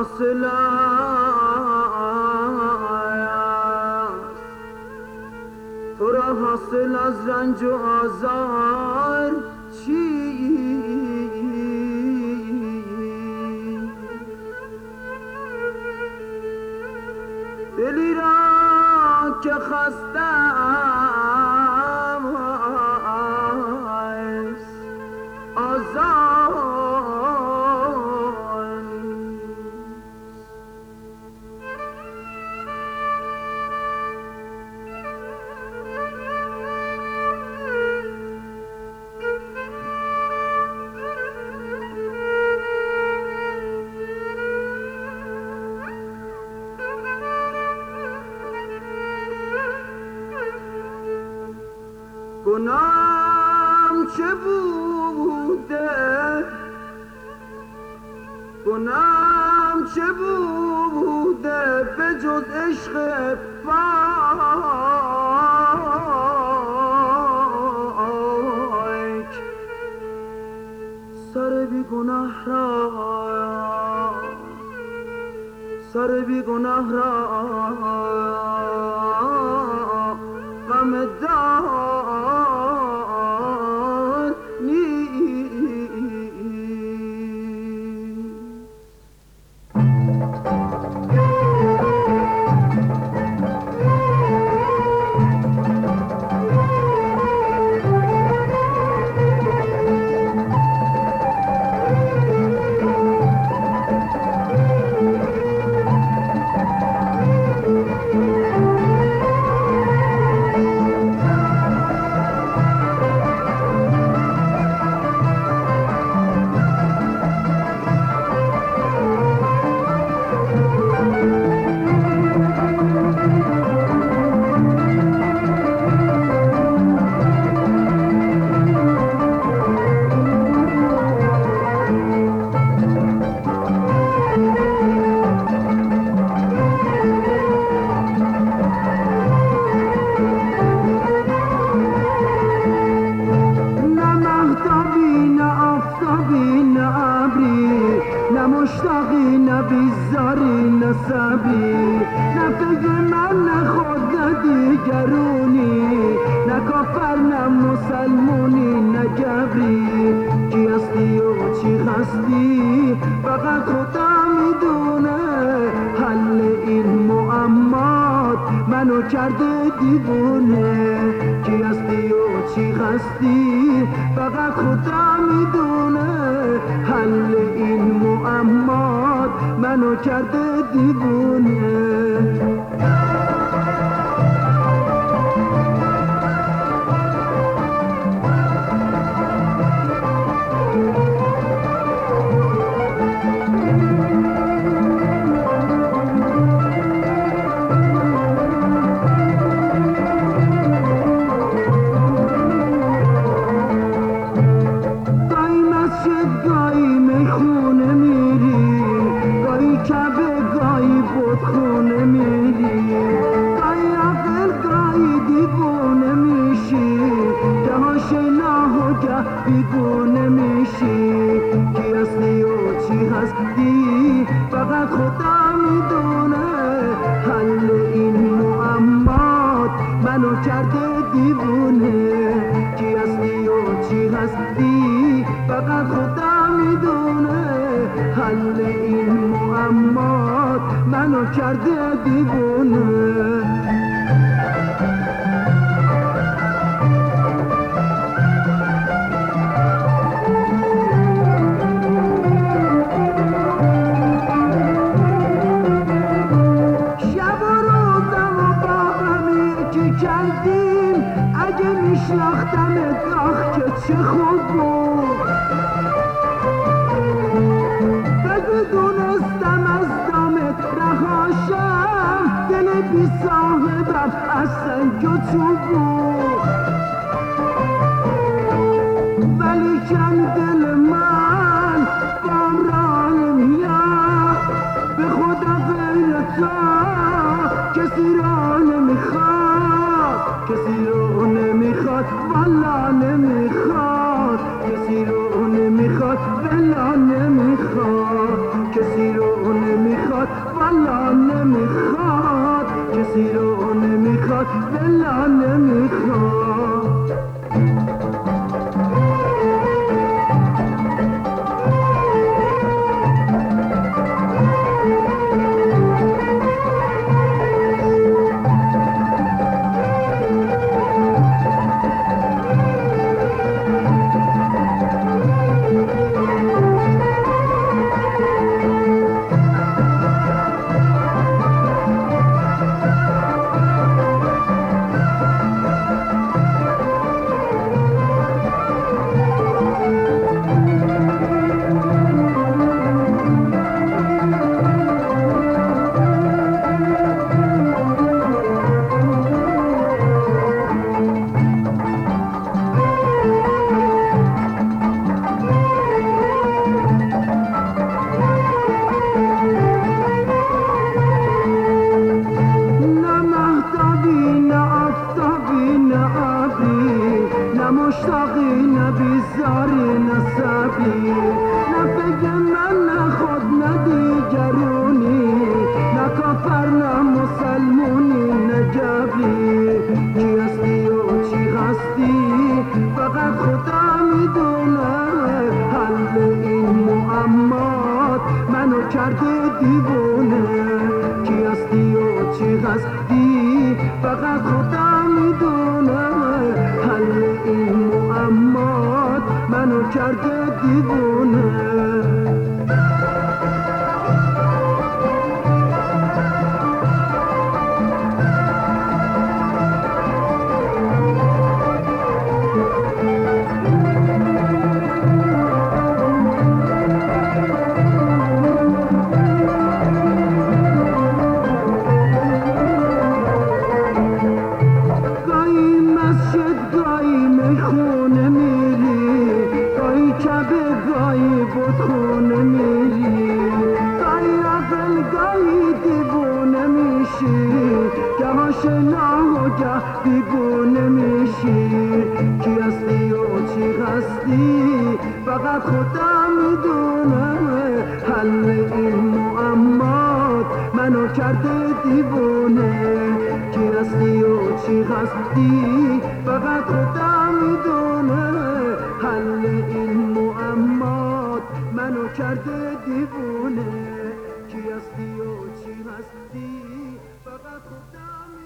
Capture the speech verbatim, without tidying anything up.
حاصل است، تو را حاصل از رنج و آزار چیست؟ دلی را که خستم است آزار گناهم چه بوده، گناهم چه بوده به جز عشق پاک. سر بی گناه را سر بی گناه را غم دار نیست. نه مشتاقی نه بیزاری نه صبری، نه فکر من نه خود نه دیگرونی، نه کافر نه مسلمونی نه گبری. کی هستی و چی هستی فقط خدا میدونه، حل این معمات منو کرده دیوونه. کی هستی و چی هستی فقط خدا میدونه، حل این معمات منو کرده دیوونه. خونه میری گاهی عقل گاهی دیوونه میشی، که هاشناه و گه بیگونه میشی. کی هستی و چی هستی فقط خدا میدونه، حل این معمات منو کرده دیوونه. کی هستی و چی هستی فقط خدا میدونه، حل این معمات منو کرده دیوونه. شب و روزم و با هم یکی کردیم، اگه میشناختمت آخ که چه خوب بود. بگو دونستم از دامت رهاشم، دل بی صاحبم از سنگ و چوب بود. ولی کن دل من بام را نمیاد، به خدا غیر تو کسی را نمیخواد، کسی رو نمیخواد والا نمیخواد، کسی رو نمیخواد والا نمیخواد، کسی رو نمیخواد ولا نمیخوام. مشتاقی نه بیزاری نه صبری نه فکر من نه خود نه دیگرونی نه کافر نه مسلمونی نه جبری کی هستی و چی هستی فقط خدا میدونه حل این معمات منو کرده دیوونه کی هستی و چی هستی فقط خدا میدونه حل این معمات منو کرده دیوونه. خونه میری گاهی کبه گاهی بودخونه میری گاهی عقل گاهی دیوونه میشی گه آشنا و گه بیگونه میشی کی هستی و چی هستی فقط خدا میدونه حل این معمات منو کرده دیوونه کی هستی و چی هستی فقط خدا میدونه حل این معمات منو کرده دیوونه کی هستی و چی هستی فقط خدا